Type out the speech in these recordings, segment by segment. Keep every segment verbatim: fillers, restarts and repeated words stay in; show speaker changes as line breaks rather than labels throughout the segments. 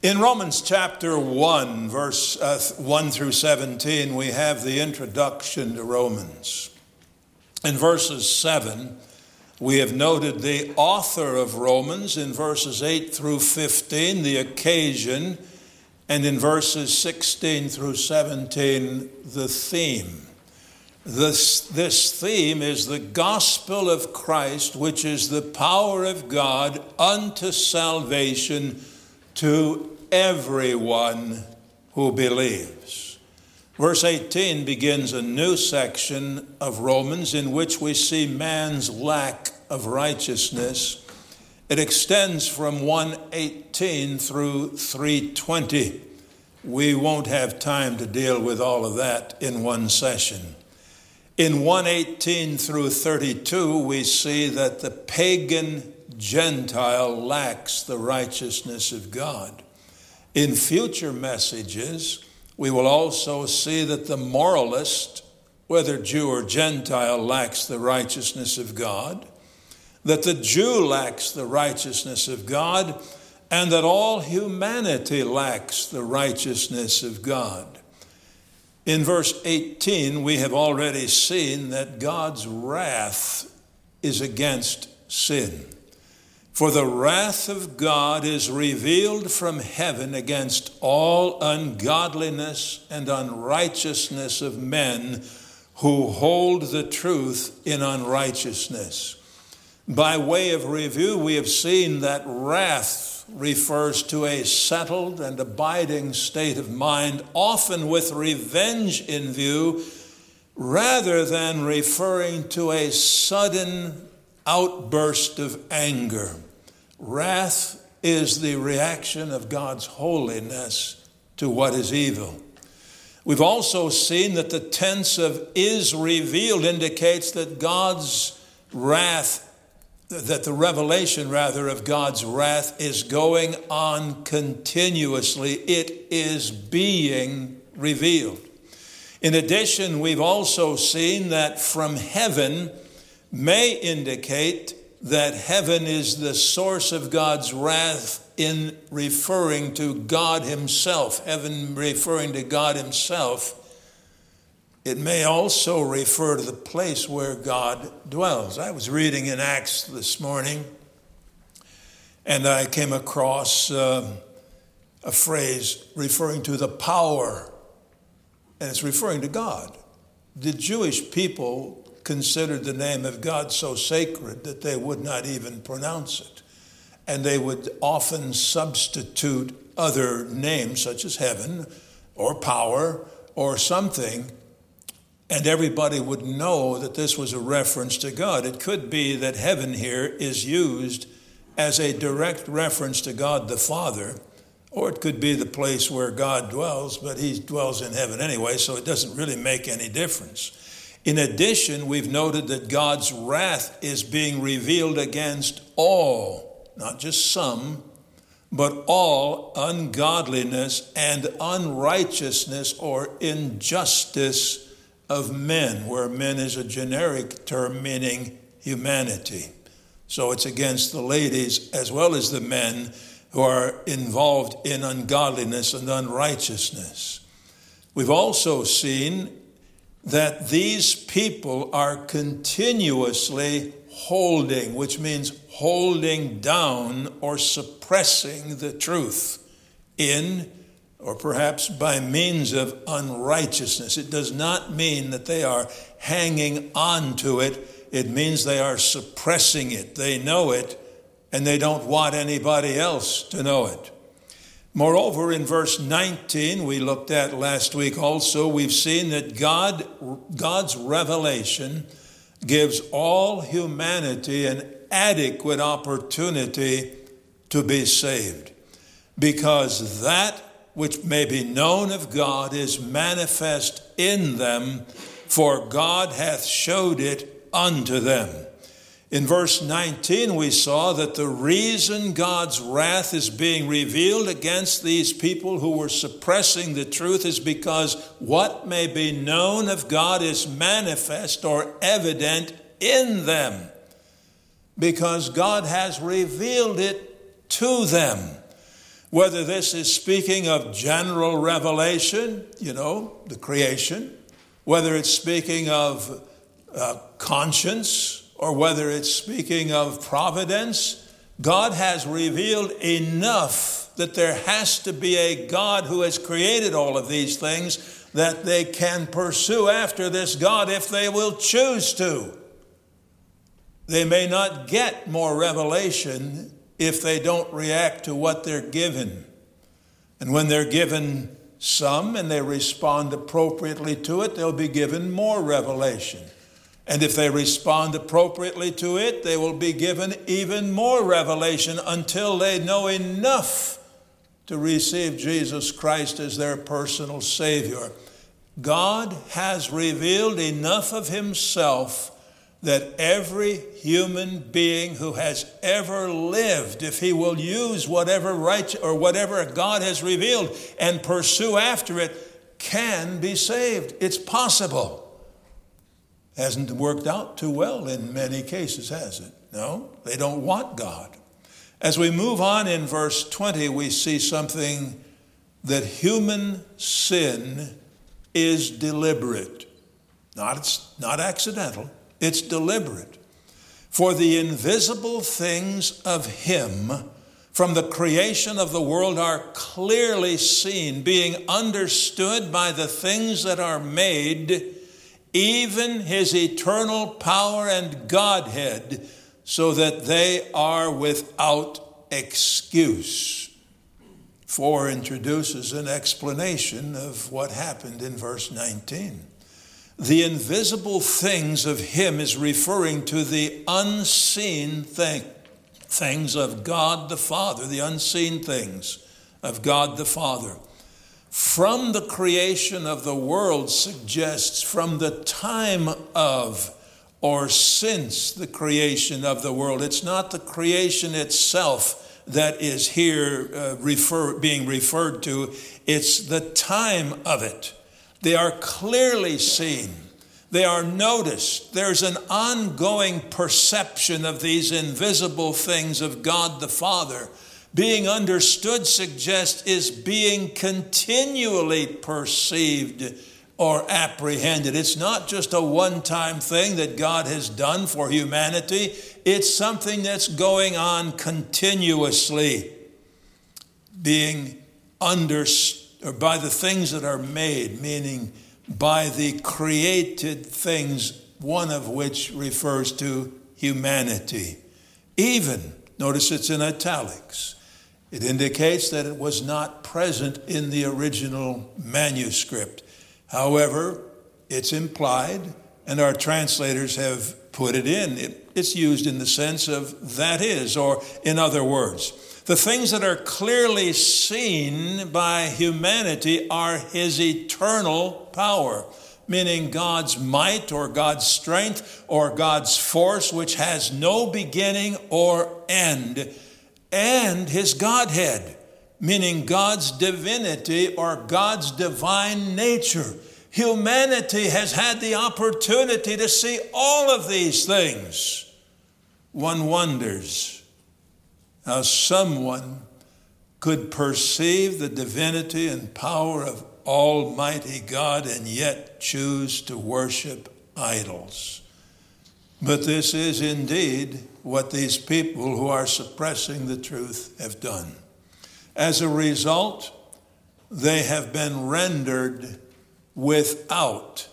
In Romans chapter one, verse uh, one through seventeen, we have the introduction to Romans. In verses seven, we have noted the author of Romans. In verses eight through fifteen, the occasion. And in verses sixteen through seventeen, the theme. This, this theme is the gospel of Christ, which is the power of God unto salvation to everyone who believes. Verse eighteen begins a new section of Romans in which we see man's lack of righteousness. It extends from one eighteen through three twenty. We won't have time to deal with all of that in one session. In one eighteen through thirty-two, we see that the pagan Gentile lacks the righteousness of God. In future messages, we will also see that the moralist, whether Jew or Gentile, lacks the righteousness of God, that the Jew lacks the righteousness of God, and that all humanity lacks the righteousness of God. In verse eighteen, we have already seen that God's wrath is against sin. For the wrath of God is revealed from heaven against all ungodliness and unrighteousness of men who hold the truth in unrighteousness. By way of review, we have seen that wrath refers to a settled and abiding state of mind, often with revenge in view, rather than referring to a sudden outburst of anger. Wrath is the reaction of God's holiness to what is evil. We've also seen that the tense of is revealed indicates that God's wrath, that the revelation rather of God's wrath is going on continuously. It is being revealed. In addition, we've also seen that from heaven may indicate that heaven is the source of God's wrath in referring to God himself. Heaven referring to God himself. It may also refer to the place where God dwells. I was reading in Acts this morning, and I came across uh, a phrase referring to the power, and it's referring to God. The Jewish people considered the name of God so sacred that they would not even pronounce it. And they would often substitute other names such as heaven or power or something, and everybody would know that this was a reference to God. It could be that heaven here is used as a direct reference to God the Father, or it could be the place where God dwells, but he dwells in heaven anyway, so it doesn't really make any difference. In addition, we've noted that God's wrath is being revealed against all, not just some, but all ungodliness and unrighteousness or injustice of men, where men is a generic term meaning humanity. So it's against the ladies as well as the men who are involved in ungodliness and unrighteousness. We've also seen that these people are continuously holding, which means holding down or suppressing the truth in, or perhaps by means of unrighteousness. It does not mean that they are hanging on to it. It means they are suppressing it. They know it, and they don't want anybody else to know it. Moreover, in verse nineteen, we looked at last week also, we've seen that God, God's revelation gives all humanity an adequate opportunity to be saved, because that which may be known of God is manifest in them, for God hath showed it unto them. In verse nineteen, we saw that the reason God's wrath is being revealed against these people who were suppressing the truth is because what may be known of God is manifest or evident in them, because God has revealed it to them. Whether this is speaking of general revelation, you know, the creation, whether it's speaking of uh, conscience, or whether it's speaking of providence, God has revealed enough that there has to be a God who has created all of these things that they can pursue after this God if they will choose to. They may not get more revelation if they don't react to what they're given. And when they're given some and they respond appropriately to it, they'll be given more revelation. And if they respond appropriately to it, they will be given even more revelation until they know enough to receive Jesus Christ as their personal Savior. God has revealed enough of himself that every human being who has ever lived, if he will use whatever right or whatever God has revealed and pursue after it, can be saved. It's possible. Hasn't worked out too well in many cases, has it? No, they don't want God. As we move on in verse twenty, we see something that human sin is deliberate. Not, it's not accidental. It's deliberate. For the invisible things of him from the creation of the world are clearly seen, being understood by the things that are made, even his eternal power and Godhead, so that they are without excuse. For introduces an explanation of what happened in verse nineteen. The invisible things of him is referring to the unseen thing, things of God the Father, the unseen things of God the Father. From the creation of the world suggests from the time of or since the creation of the world. It's not the creation itself that is here uh, refer, being referred to. It's the time of it. They are clearly seen. They are noticed. There's an ongoing perception of these invisible things of God the Father. Being understood suggests is being continually perceived or apprehended. It's not just a one-time thing that God has done for humanity. It's something that's going on continuously, being understood or by the things that are made, meaning by the created things, one of which refers to humanity. Even, notice it's in italics. It indicates that it was not present in the original manuscript. However, it's implied, and our translators have put it in. It, it's used in the sense of that is, or in other words, the things that are clearly seen by humanity are his eternal power, meaning God's might or God's strength or God's force, which has no beginning or end, and his Godhead, meaning God's divinity or God's divine nature. Humanity has had the opportunity to see all of these things. One wonders how someone could perceive the divinity and power of Almighty God and yet choose to worship idols. But this is indeed what these people who are suppressing the truth have done. As a result, they have been rendered without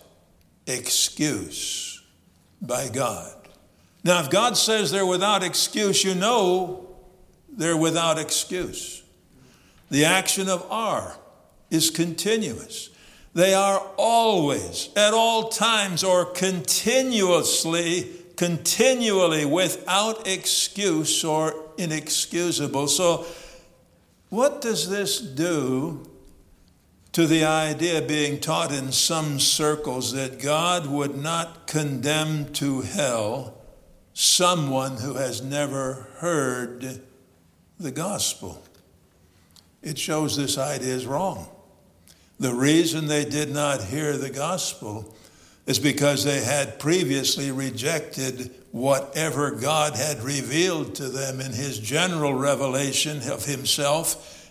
excuse by God. Now, if God says they're without excuse, you know they're without excuse. The action of are is continuous. They are always, at all times, or continuously, continually without excuse or inexcusable. So what does this do to the idea being taught in some circles that God would not condemn to hell someone who has never heard the gospel? It shows this idea is wrong. The reason they did not hear the gospel is because they had previously rejected whatever God had revealed to them in his general revelation of himself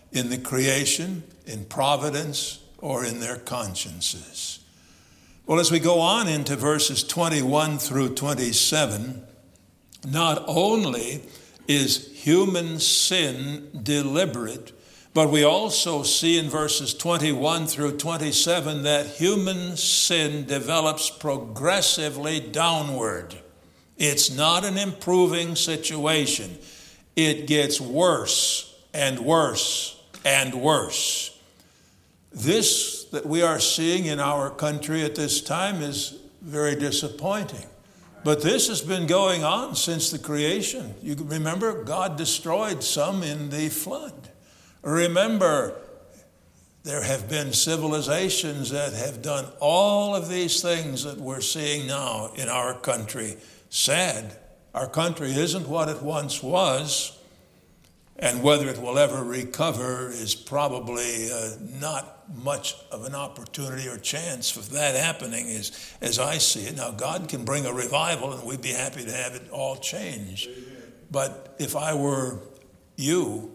in the creation, in providence, or in their consciences. Well, as we go on into verses twenty-one through twenty-seven, not only is human sin deliberate, but we also see in verses twenty-one through twenty-seven that human sin develops progressively downward. It's not an improving situation. It gets worse and worse and worse. This that we are seeing in our country at this time is very disappointing. But this has been going on since the creation. You remember, God destroyed some in the flood. Remember, there have been civilizations that have done all of these things that we're seeing now in our country. Sad. Our country isn't what it once was, and whether it will ever recover is probably uh, not much of an opportunity or chance for that happening as, as I see it. Now, God can bring a revival, and we'd be happy to have it all change. Amen. But if I were you,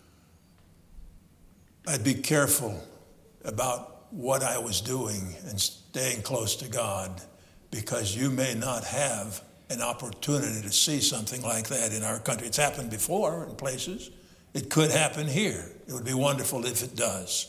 I'd be careful about what I was doing and staying close to God, because you may not have an opportunity to see something like that in our country. It's happened before in places. It could happen here. It would be wonderful if it does.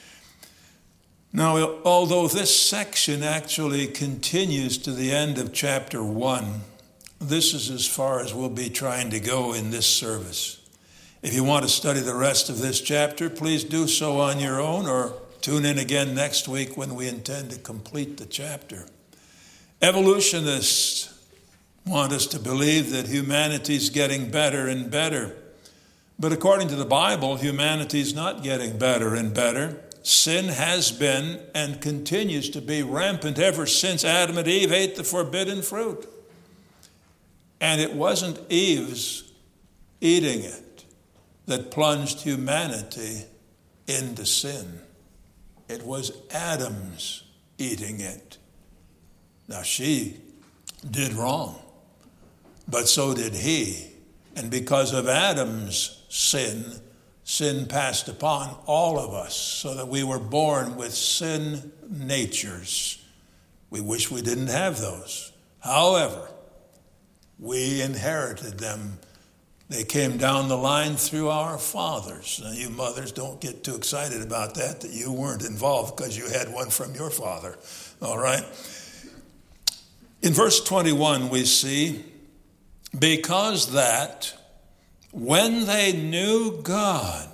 Now, although this section actually continues to the end of chapter one, this is as far as we'll be trying to go in this service. If you want to study the rest of this chapter, please do so on your own, or tune in again next week when we intend to complete the chapter. Evolutionists want us to believe that humanity is getting better and better. But according to the Bible, humanity is not getting better and better. Sin has been and continues to be rampant ever since Adam and Eve ate the forbidden fruit. And it wasn't Eve's eating it that plunged humanity into sin. It was Adam's eating it. Now, she did wrong, but so did he. And because of Adam's sin, sin passed upon all of us, so that we were born with sin natures. We wish we didn't have those. However, we inherited them. They came down the line through our fathers. Now, you mothers, don't get too excited about that, that you weren't involved because you had one from your father. All right? In verse twenty-one, we see, because that when they knew God,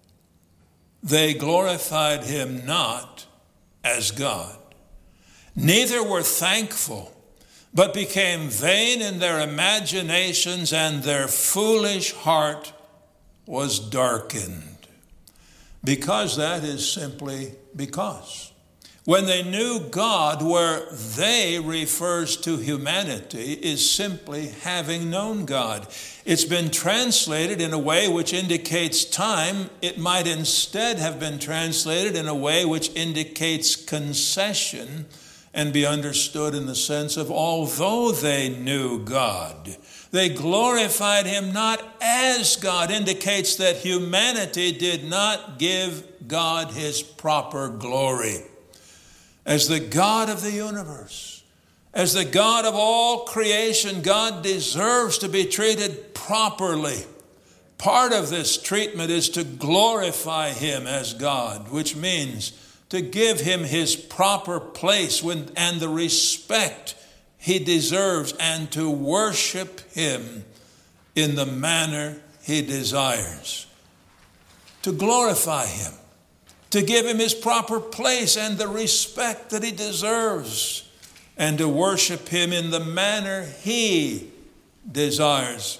they glorified him not as God, neither were thankful, but became vain in their imaginations, and their foolish heart was darkened. Because that is simply because. When they knew God, where they refers to humanity, is simply having known God. It's been translated in a way which indicates time. It might instead have been translated in a way which indicates concession, and be understood in the sense of, although they knew God, they glorified him not as God. Indicates that humanity did not give God his proper glory. As the God of the universe, as the God of all creation, God deserves to be treated properly. Part of this treatment is to glorify him as God, which means to give him his proper place when, and the respect he deserves, and to worship him in the manner he desires. To glorify him, to give him his proper place and the respect that he deserves, and to worship him in the manner he desires.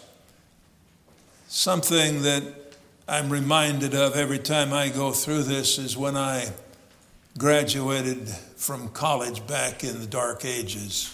Something that I'm reminded of every time I go through this is when I graduated from college back in the dark ages.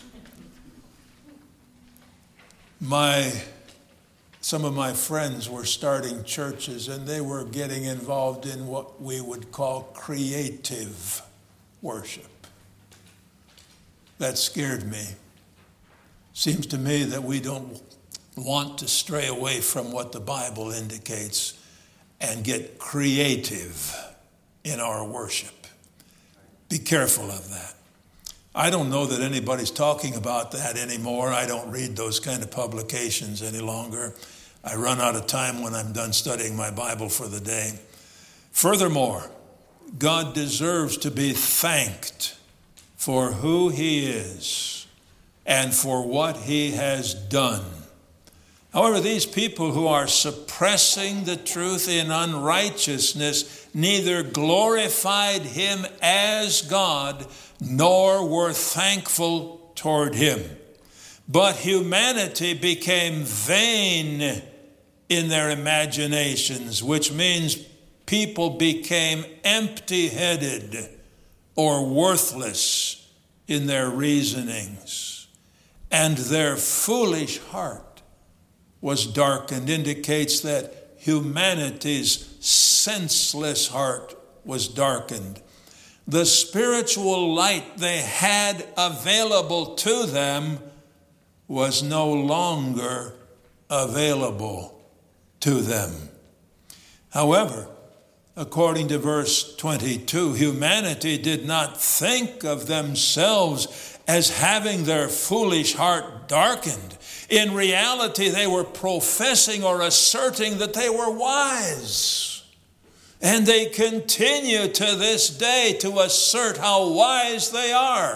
My, some of my friends were starting churches, and they were getting involved in what we would call creative worship. That scared me. Seems to me that we don't want to stray away from what the Bible indicates and get creative in our worship. Be careful of that. I don't know that anybody's talking about that anymore. I don't read those kind of publications any longer. I run out of time when I'm done studying my Bible for the day. Furthermore, God deserves to be thanked for who he is and for what he has done. However, these people who are suppressing the truth in unrighteousness neither glorified him as God nor were thankful toward him. But humanity became vain in their imaginations, which means people became empty-headed or worthless in their reasonings, and their foolish heart was darkened. Indicates that humanity's senseless heart was darkened. The spiritual light they had available to them was no longer available to them. However, according to verse twenty-two, humanity did not think of themselves as having their foolish heart darkened. In reality, they were professing or asserting that they were wise. And they continue to this day to assert how wise they are.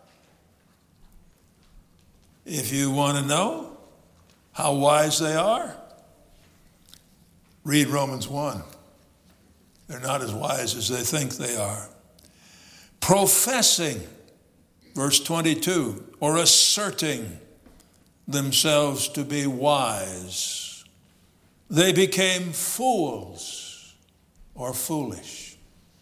If you want to know how wise they are, read Romans one. They're not as wise as they think they are. Professing, verse twenty-two, or asserting themselves to be wise, they became fools or foolish.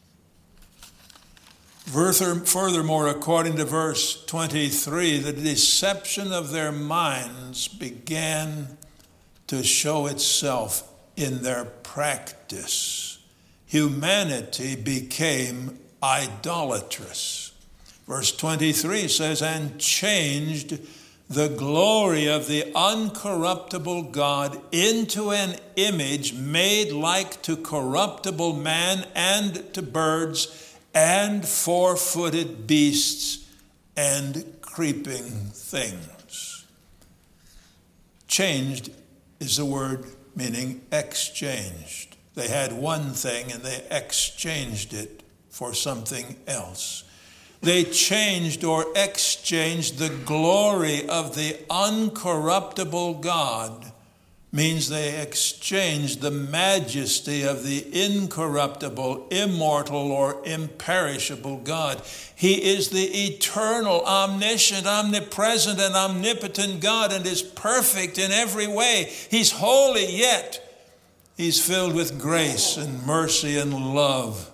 Furthermore, according to verse twenty-three, the deception of their minds began to show itself in their practice. Humanity became idolatrous. Verse twenty-three says, and changed the glory of the uncorruptible God into an image made like to corruptible man and to birds and four-footed beasts and creeping things. Changed is the word meaning exchanged. They had one thing and they exchanged it for something else. They changed or exchanged the glory of the uncorruptible God, means they exchanged the majesty of the incorruptible, immortal, or imperishable God. He is the eternal, omniscient, omnipresent, and omnipotent God, and is perfect in every way. He's holy, yet he's filled with grace and mercy and love.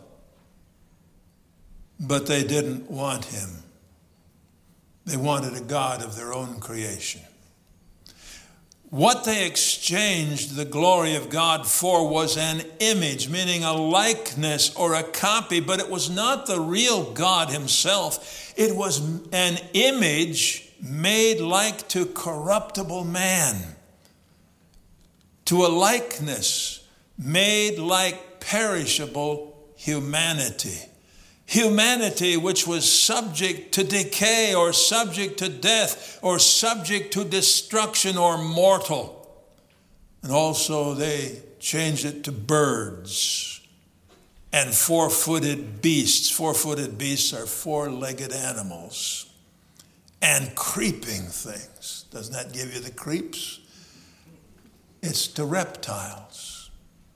But they didn't want him. They wanted a God of their own creation. What they exchanged the glory of God for was an image, meaning a likeness or a copy, but it was not the real God himself. It was an image made like to corruptible man, to a likeness made like perishable humanity. Humanity which was subject to decay or subject to death or subject to destruction or mortal. And also they changed it to birds and four-footed beasts. Four-footed beasts are four-legged animals. And creeping things. Doesn't that give you the creeps? It's to reptiles.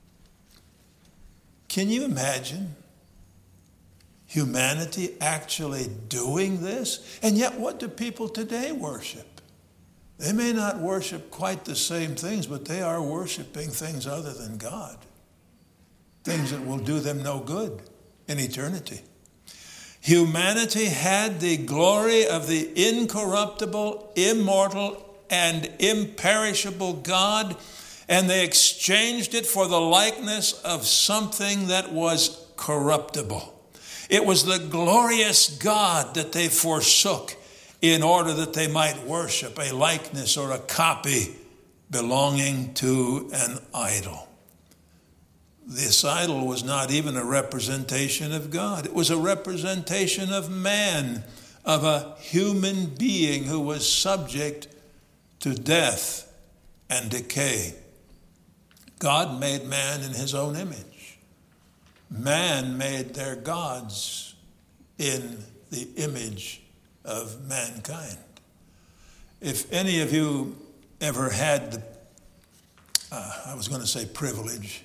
Can you imagine humanity actually doing this? And yet, what do people today worship? They may not worship quite the same things, but they are worshiping things other than God. Things that will do them no good in eternity. Humanity had the glory of the incorruptible, immortal, and imperishable God, and they exchanged it for the likeness of something that was corruptible. It was the glorious God that they forsook in order that they might worship a likeness or a copy belonging to an idol. this idol was not even a representation of God. It was a representation of man, of a human being who was subject to death and decay. God made man in his own image. Man made their gods in the image of mankind. If any of you ever had the, uh, I was going to say privilege,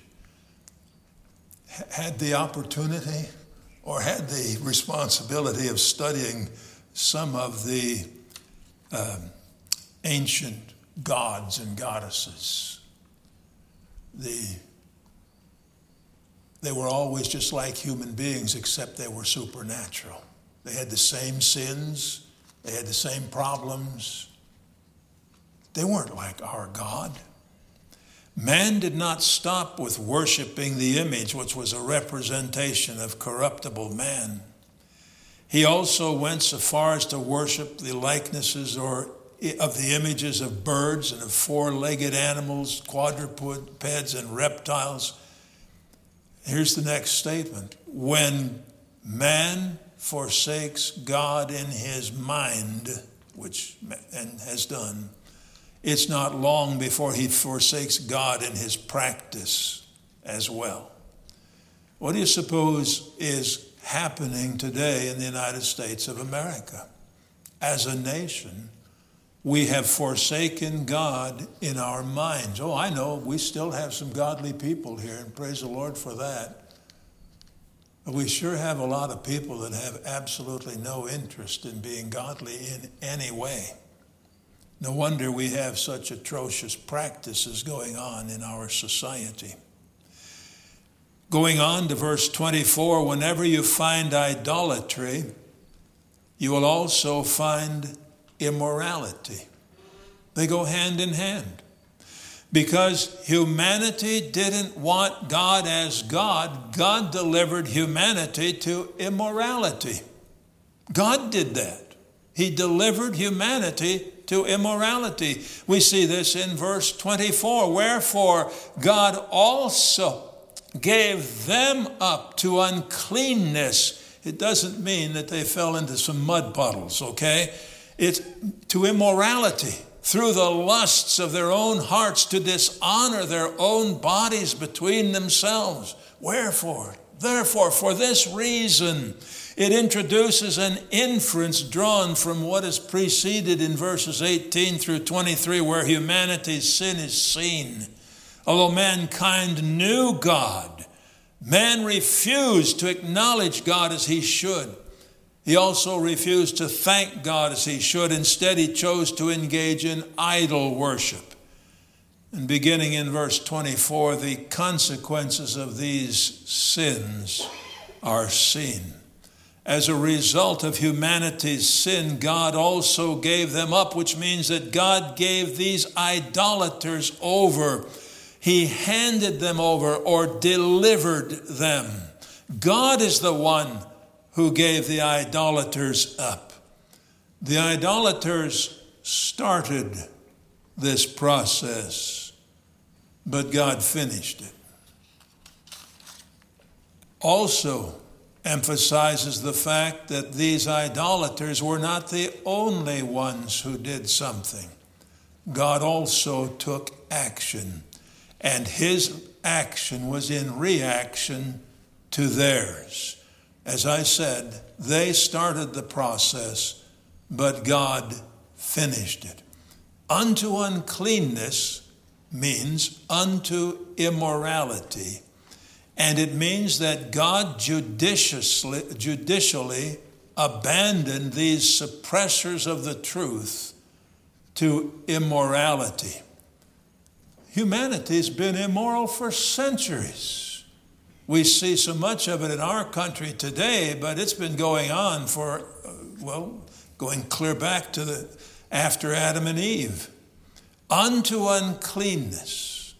had the opportunity or had the responsibility of studying some of the um, ancient gods and goddesses, the they were always just like human beings, except they were supernatural. They had the same sins. They had the same problems. They weren't like our God. Man did not stop with worshiping the image, which was a representation of corruptible man. He also went so far as to worship the likenesses or of the images of birds and of four-legged animals, quadrupeds and reptiles. Here's the next statement. When man forsakes God in his mind, which man has done, it's not long before he forsakes God in his practice as well. What do you suppose is happening today in the United States of America? As a nation, we have forsaken God in our minds. Oh, I know, we still have some godly people here, and praise the Lord for that. But we sure have a lot of people that have absolutely no interest in being godly in any way. No wonder we have such atrocious practices going on in our society. Going on to verse twenty-four, whenever you find idolatry, you will also find immorality. They go hand in hand. Because humanity didn't want God as God, God delivered humanity to immorality. God did that. He delivered humanity to immorality. We see this in verse twenty-four. Wherefore God also gave them up to uncleanness. It doesn't mean that they fell into some mud puddles, okay? It's to immorality through the lusts of their own hearts, to dishonor their own bodies between themselves. Wherefore? Therefore, for this reason, it introduces an inference drawn from what is preceded in verses eighteen through twenty-three, where humanity's sin is seen. Although mankind knew God, man refused to acknowledge God as he should. He also refused to thank God as he should. Instead, he chose to engage in idol worship. And beginning in verse twenty-four, the consequences of these sins are seen. As a result of humanity's sin, God also gave them up, which means that God gave these idolaters over. He handed them over or delivered them. God is the one who gave the idolaters up. The idolaters started this process, but God finished it. Also emphasizes the fact that these idolaters were not the only ones who did something. God also took action, and his action was in reaction to theirs. As I said, they started the process, but God finished it. Unto uncleanness means unto immorality. And it means that God judiciously, judicially abandoned these suppressors of the truth to immorality. Humanity's been immoral for centuries. We see so much of it in our country today, but it's been going on for, uh, well, going clear back to the after Adam and Eve. Unto uncleanness,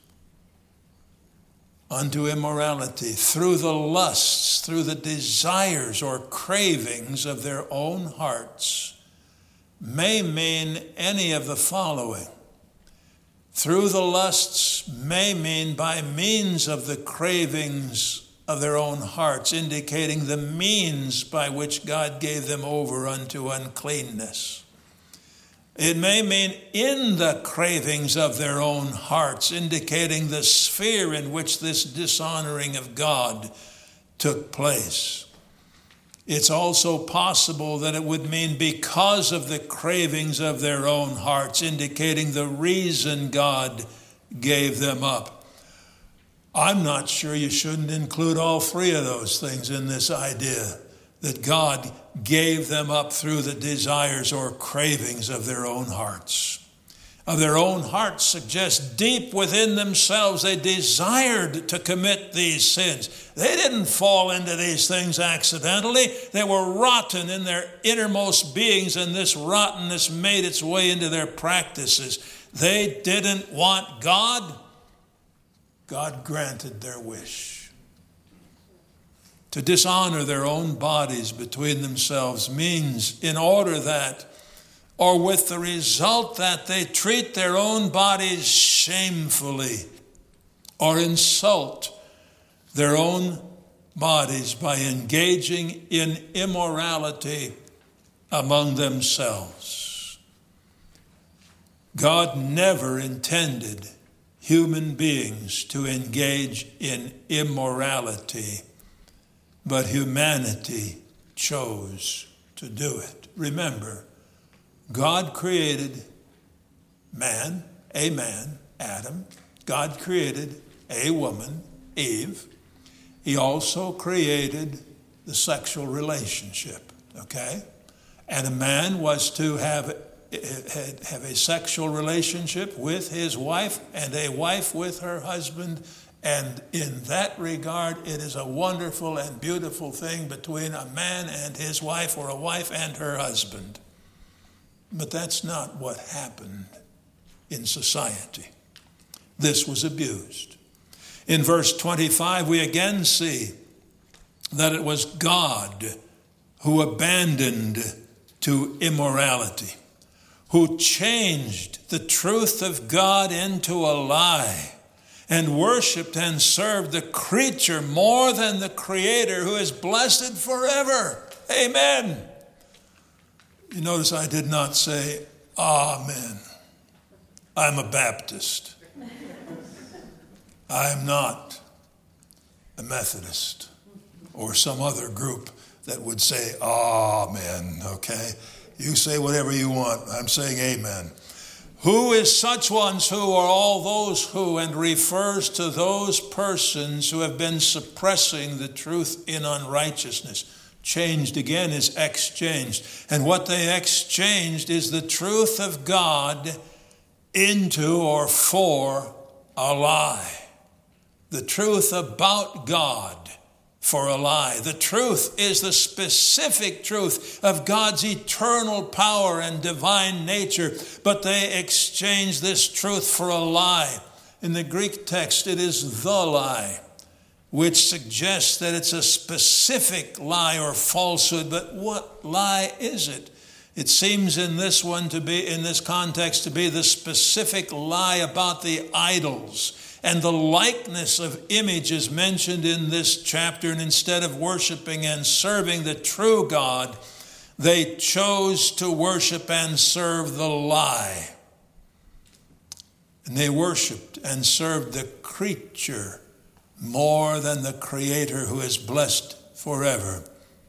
unto immorality, through the lusts, through the desires or cravings of their own hearts, may mean any of the following. Through the lusts may mean by means of the cravings of their own hearts, indicating the means by which God gave them over unto uncleanness. It may mean in the cravings of their own hearts, indicating the sphere in which this dishonoring of God took place. It's also possible that it would mean because of the cravings of their own hearts, indicating the reason God gave them up. I'm not sure you shouldn't include all three of those things in this idea, that God gave them up through the desires or cravings of their own hearts. Of their own hearts suggests deep within themselves they desired to commit these sins. They didn't fall into these things accidentally. They were rotten in their innermost beings, and this rottenness made its way into their practices. They didn't want God. God granted their wish. To dishonor their own bodies between themselves means in order that, or with the result that they treat their own bodies shamefully or insult their own bodies by engaging in immorality among themselves. God never intended human beings to engage in immorality, but humanity chose to do it. Remember, God created man, a man, Adam. God created a woman, Eve. He also created the sexual relationship, okay? And a man was to have, have a sexual relationship with his wife and a wife with her husband. And in that regard, it is a wonderful and beautiful thing between a man and his wife, or a wife and her husband. But that's not what happened in society. This was abused. In verse twenty-five, we again see that it was God who abandoned to immorality, who changed the truth of God into a lie, and worshiped and served the creature more than the Creator, who is blessed forever. Amen. You notice I did not say, Amen. I'm a Baptist. I'm not a Methodist or some other group that would say, Amen, okay? You say whatever you want. I'm saying amen. Who is such ones who are all those who, and refers to those persons who have been suppressing the truth in unrighteousness. Changed again is exchanged. And what they exchanged is the truth of God into or for a lie. The truth about God for a lie. The truth is the specific truth of God's eternal power and divine nature, but they exchange this truth for a lie. In the Greek text, it is the lie, which suggests that it's a specific lie or falsehood. But what lie is it? It seems in this one to be, in this context, to be the specific lie about the idols and the likeness of images mentioned in this chapter. And instead of worshiping and serving the true God, they chose to worship and serve the lie. And they worshiped and served the creature more than the Creator, who is blessed forever.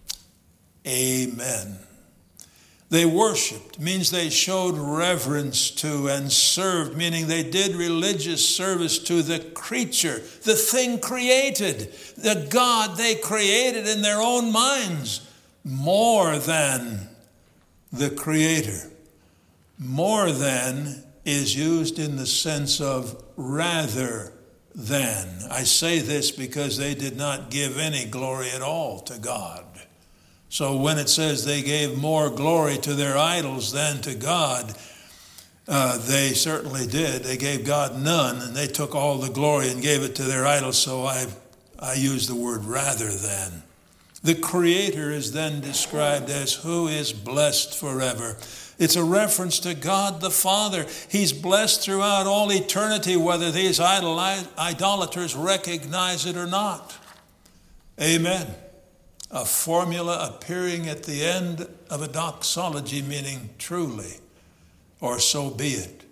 Amen. They worshiped means they showed reverence to, and served, meaning they did religious service to the creature, the thing created, the God they created in their own minds, more than the Creator. More than is used in the sense of rather than. I say this because they did not give any glory at all to God. So when it says they gave more glory to their idols than to God, uh, they certainly did. They gave God none, and they took all the glory and gave it to their idols. So I I use the word rather than. The Creator is then described as who is blessed forever. It's a reference to God the Father. He's blessed throughout all eternity, whether these idol- idolaters recognize it or not. Amen. A formula appearing at the end of a doxology, meaning truly, or so be it.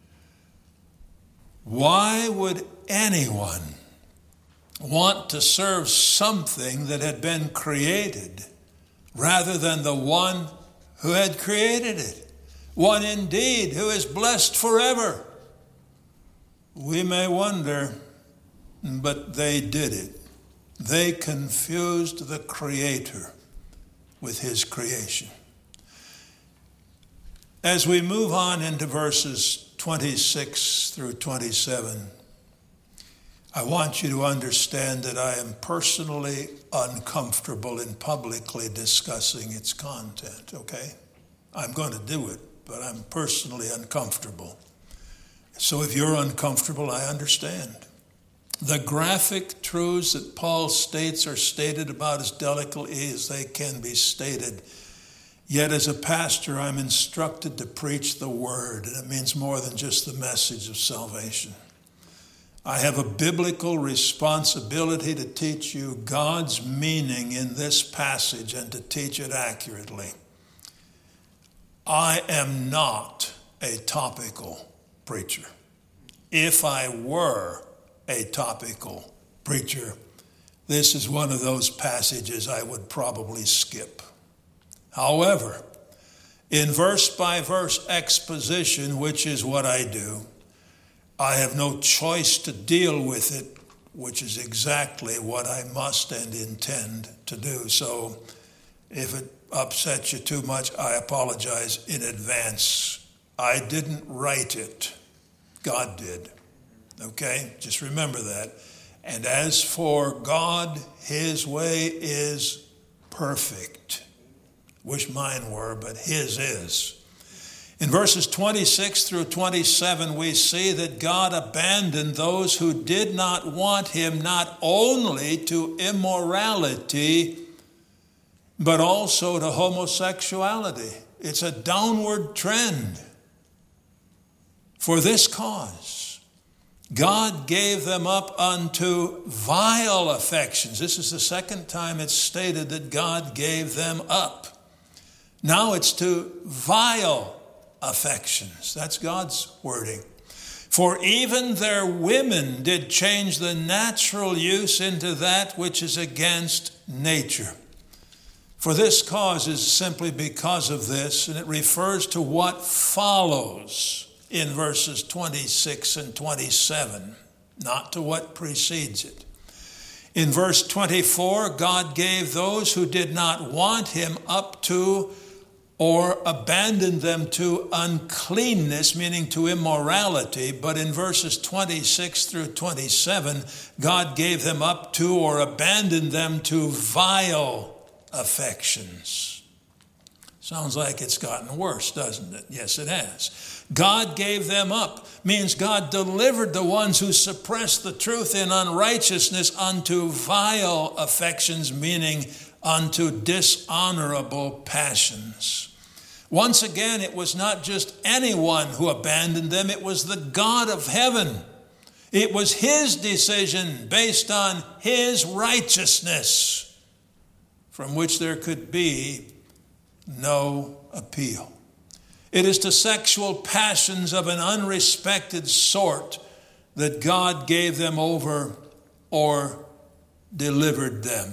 Why would anyone want to serve something that had been created rather than the one who had created it? One indeed who is blessed forever. We may wonder, but they did it. They confused the Creator with his creation. As we move on into verses twenty-six through twenty-seven, I want you to understand that I am personally uncomfortable in publicly discussing its content, okay? I'm going to do it, but I'm personally uncomfortable. So if you're uncomfortable, I understand. The graphic truths that Paul states are stated about as delicately as they can be stated. Yet as a pastor, I'm instructed to preach the word, and it means more than just the message of salvation. I have a biblical responsibility to teach you God's meaning in this passage and to teach it accurately. I am not a topical preacher. If I were a topical preacher, this is one of those passages I would probably skip. However, in verse-by-verse exposition, which is what I do, I have no choice to deal with it, which is exactly what I must and intend to do. So if it upsets you too much, I apologize in advance. I didn't write it. God did. Okay? Just remember that. And as for God, his way is perfect. Wish mine were, but his is. In verses twenty-six through twenty-seven, we see that God abandoned those who did not want him not only to immorality, but also to homosexuality. It's a downward trend. For this cause, God gave them up unto vile affections. This is the second time it's stated that God gave them up. Now it's to vile affections. That's God's wording. For even their women did change the natural use into that which is against nature. For this cause is simply because of this, and it refers to what follows in verses twenty-six and twenty-seven, not to what precedes it. In verse twenty-four, God gave those who did not want him up to or abandoned them to uncleanness, meaning to immorality. But in verses twenty-six through twenty-seven, God gave them up to or abandoned them to vile affections. Sounds like it's gotten worse, doesn't it? Yes, it has. God gave them up means God delivered the ones who suppressed the truth in unrighteousness unto vile affections, meaning unto dishonorable passions. Once again, it was not just anyone who abandoned them, it was the God of heaven. It was his decision based on his righteousness, from which there could be no appeal. It is to sexual passions of an unrespected sort that God gave them over or delivered them.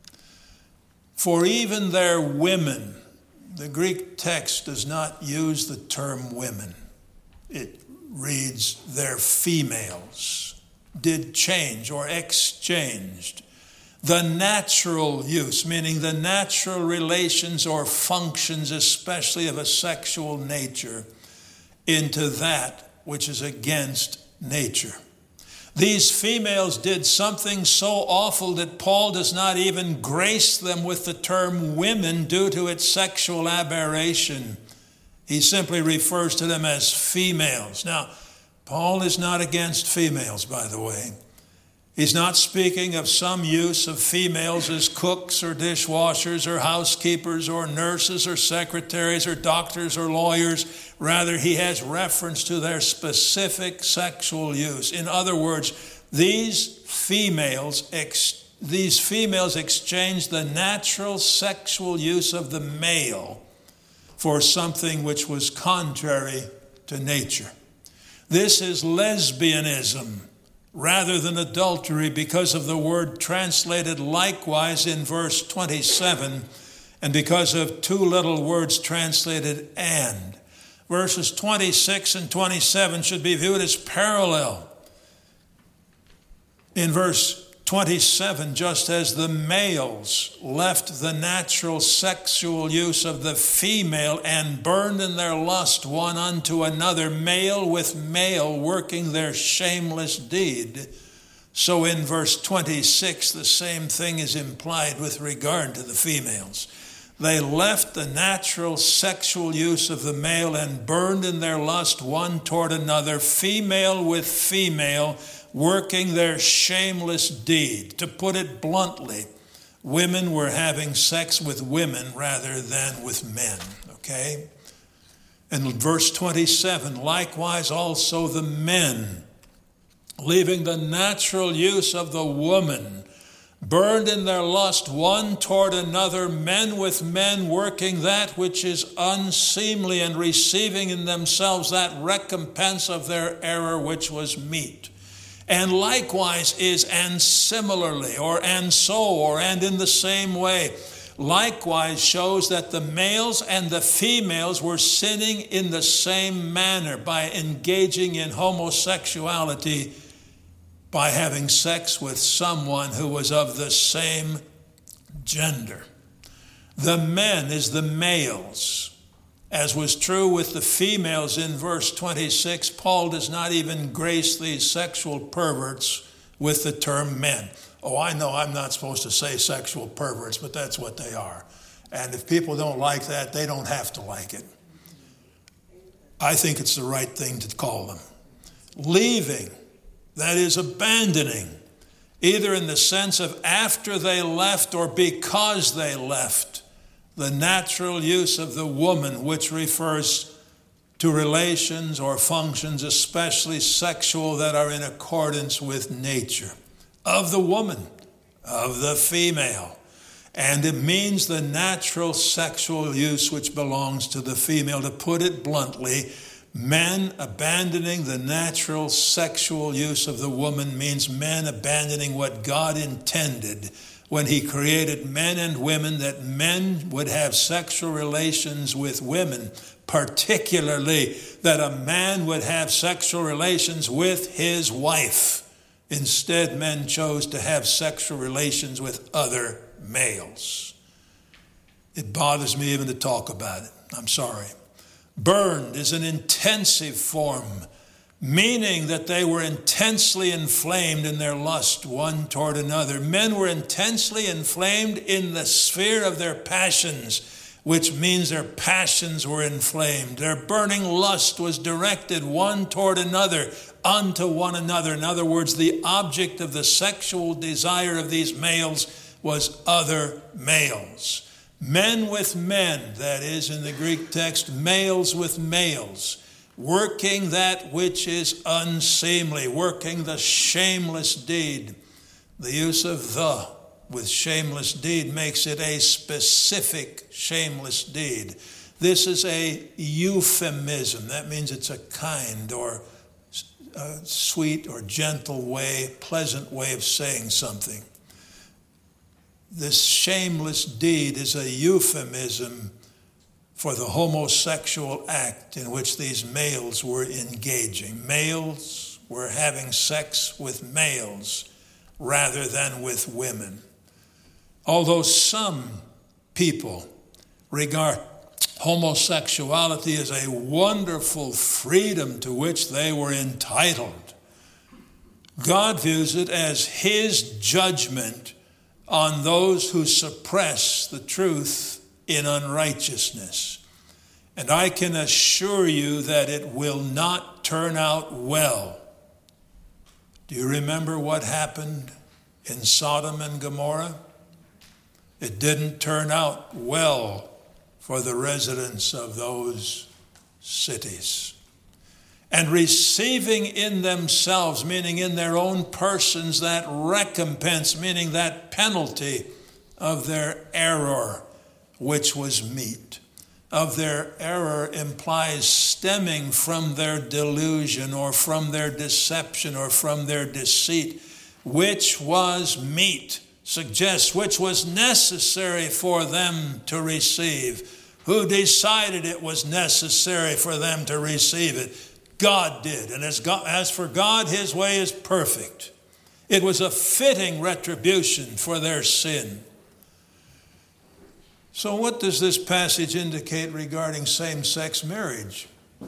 For even their women, the Greek text does not use the term women. It reads their females, did change or exchanged the natural use, meaning the natural relations or functions, especially of a sexual nature, into that which is against nature. These females did something so awful that Paul does not even grace them with the term women due to its sexual aberration. He simply refers to them as females. Now, Paul is not against females, by the way. He's not speaking of some use of females as cooks or dishwashers or housekeepers or nurses or secretaries or doctors or lawyers. Rather, he has reference to their specific sexual use. In other words, these females, ex- these females exchange the natural sexual use of the male for something which was contrary to nature. This is lesbianism rather than adultery, because of the word translated likewise in verse twenty-seven, and because of two little words translated and. Verses twenty-six and twenty-seven should be viewed as parallel. In verse twenty-seven, just as the males left the natural sexual use of the female and burned in their lust one unto another, male with male working their shameless deed, so in verse twenty-six the same thing is implied with regard to the females. They left the natural sexual use of the male and burned in their lust one toward another, female with female, working their shameless deed. To put it bluntly, women were having sex with women rather than with men, okay? And verse twenty-seven, likewise also the men, leaving the natural use of the woman, burned in their lust one toward another, men with men, working that which is unseemly and receiving in themselves that recompense of their error which was meet. And likewise is and similarly, or and so, or and in the same way. Likewise shows that the males and the females were sinning in the same manner by engaging in homosexuality, by having sex with someone who was of the same gender. The men is the males. As was true with the females in verse twenty-six, Paul does not even grace these sexual perverts with the term men. Oh, I know I'm not supposed to say sexual perverts, but that's what they are. And if people don't like that, they don't have to like it. I think it's the right thing to call them. Leaving, that is abandoning, either in the sense of after they left or because they left, the natural use of the woman, which refers to relations or functions, especially sexual, that are in accordance with nature, of the woman, of the female. And it means the natural sexual use which belongs to the female. To put it bluntly, men abandoning the natural sexual use of the woman means men abandoning what God intended when he created men and women, that men would have sexual relations with women, particularly that a man would have sexual relations with his wife. Instead, men chose to have sexual relations with other males. It bothers me even to talk about it. I'm sorry. Burned is an intensive form, meaning that they were intensely inflamed in their lust one toward another. Men were intensely inflamed in the sphere of their passions, which means their passions were inflamed. Their burning lust was directed one toward another, unto one another. In other words, the object of the sexual desire of these males was other males. Men with men, that is in the Greek text, males with males, working that which is unseemly, working the shameless deed. The use of the with shameless deed makes it a specific shameless deed. This is a euphemism. That means it's a kind or a sweet or gentle way, pleasant way of saying something. This shameless deed is a euphemism for the homosexual act in which these males were engaging. Males were having sex with males rather than with women. Although some people regard homosexuality as a wonderful freedom to which they were entitled, God views it as his judgment on those who suppress the truth in unrighteousness. And I can assure you that it will not turn out well. Do you remember what happened in Sodom and Gomorrah? It didn't turn out well for the residents of those cities. And receiving in themselves, meaning in their own persons, that recompense, meaning that penalty of their error, which was meat. Of their error implies stemming from their delusion or from their deception or from their deceit, which was meat, suggests which was necessary for them to receive. Who decided it was necessary for them to receive it? God did. And as, God, as for God, his way is perfect. It was a fitting retribution for their sin. So what does this passage indicate regarding same-sex marriage?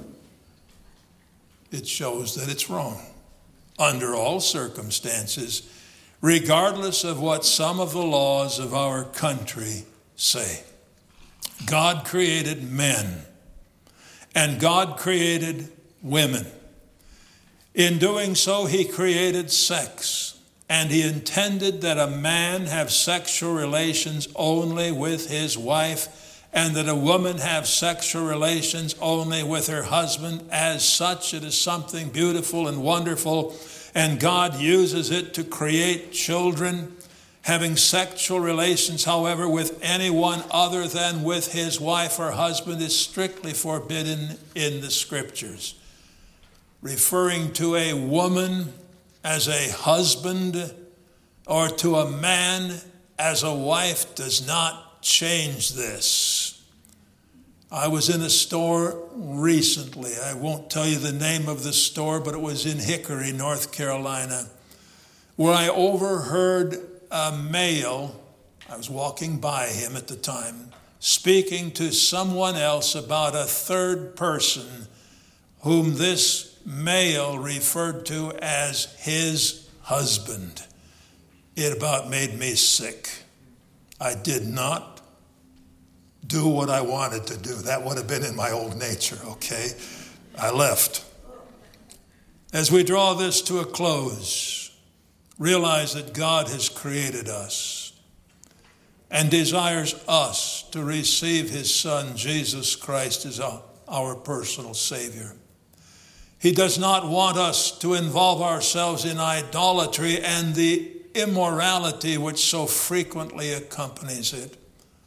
It shows that it's wrong under all circumstances, regardless of what some of the laws of our country say. God created men, and God created women. In doing so, he created sex. And he intended that a man have sexual relations only with his wife, and that a woman have sexual relations only with her husband. As such, it is something beautiful and wonderful, and God uses it to create children. Having sexual relations, however, with anyone other than with his wife or husband is strictly forbidden in the Scriptures. Referring to a woman as a husband or to a man as a wife does not change this. I was in a store recently. I won't tell you the name of the store, but it was in Hickory, North Carolina, where I overheard a male, I was walking by him at the time, speaking to someone else about a third person whom this male referred to as his husband. It about made me sick. I did not do what I wanted to do. That would have been in my old nature, okay? I left. As we draw this to a close, realize that God has created us and desires us to receive his Son, Jesus Christ, as our personal Savior. He does not want us to involve ourselves in idolatry and the immorality which so frequently accompanies it.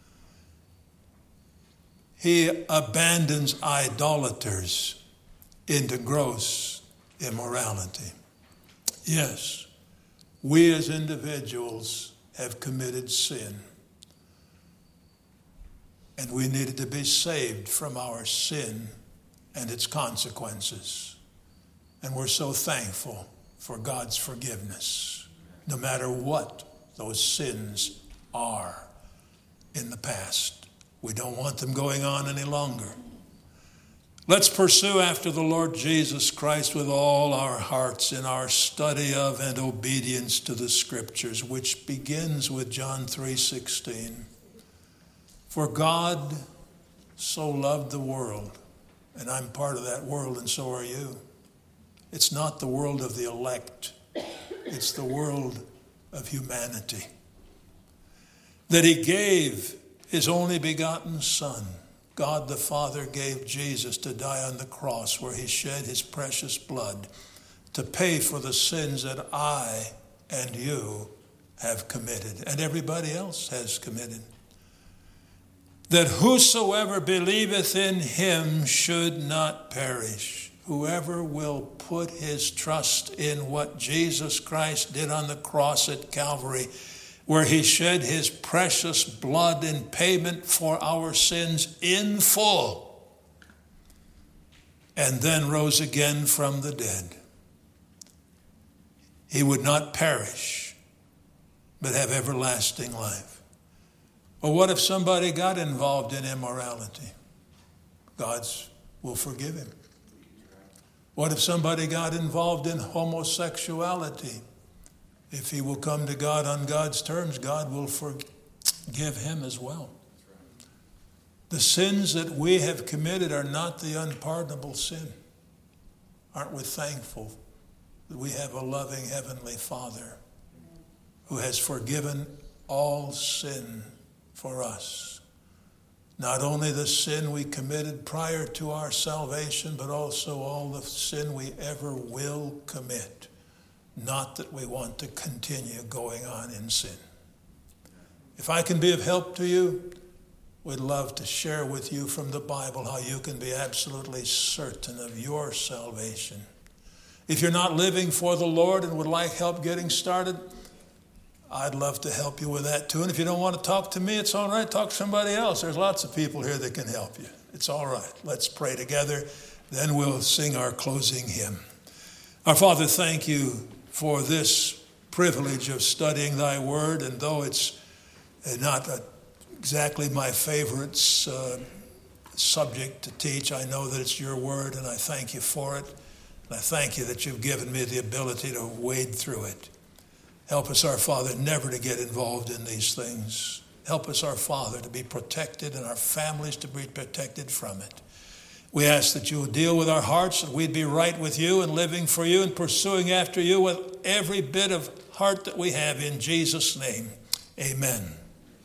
He abandons idolaters into gross immorality. Yes, we as individuals have committed sin, and we needed to be saved from our sin and its consequences. And we're so thankful for God's forgiveness, no matter what those sins are in the past. We don't want them going on any longer. Let's pursue after the Lord Jesus Christ with all our hearts in our study of and obedience to the Scriptures, which begins with John three sixteen. For God so loved the world, and I'm part of that world, and so are you. It's not the world of the elect. It's the world of humanity. That he gave his only begotten Son. God the Father gave Jesus to die on the cross where he shed his precious blood to pay for the sins that I and you have committed and everybody else has committed. That whosoever believeth in him should not perish. Whoever will put his trust in what Jesus Christ did on the cross at Calvary, where he shed his precious blood in payment for our sins in full, and then rose again from the dead, he would not perish, but have everlasting life. Or what if somebody got involved in immorality? God will forgive him. What if somebody got involved in homosexuality? If he will come to God on God's terms, God will forgive him as well. The sins that we have committed are not the unpardonable sin. Aren't we thankful that we have a loving Heavenly Father who has forgiven all sin for us. Not only the sin we committed prior to our salvation, but also all the sin we ever will commit. Not that we want to continue going on in sin. If I can be of help to you, we'd love to share with you from the Bible how you can be absolutely certain of your salvation. If you're not living for the Lord and would like help getting started, I'd love to help you with that too. And if you don't want to talk to me, it's all right. Talk to somebody else. There's lots of people here that can help you. It's all right. Let's pray together. Then we'll sing our closing hymn. Our Father, thank you for this privilege of studying thy word. And though it's not a, exactly my favorite uh, subject to teach, I know that it's your word, and I thank you for it. And I thank you that you've given me the ability to wade through it. Help us, our Father, never to get involved in these things. Help us, our Father, to be protected and our families to be protected from it. We ask that you would deal with our hearts, that we'd be right with you and living for you and pursuing after you with every bit of heart that we have in Jesus' name. Amen.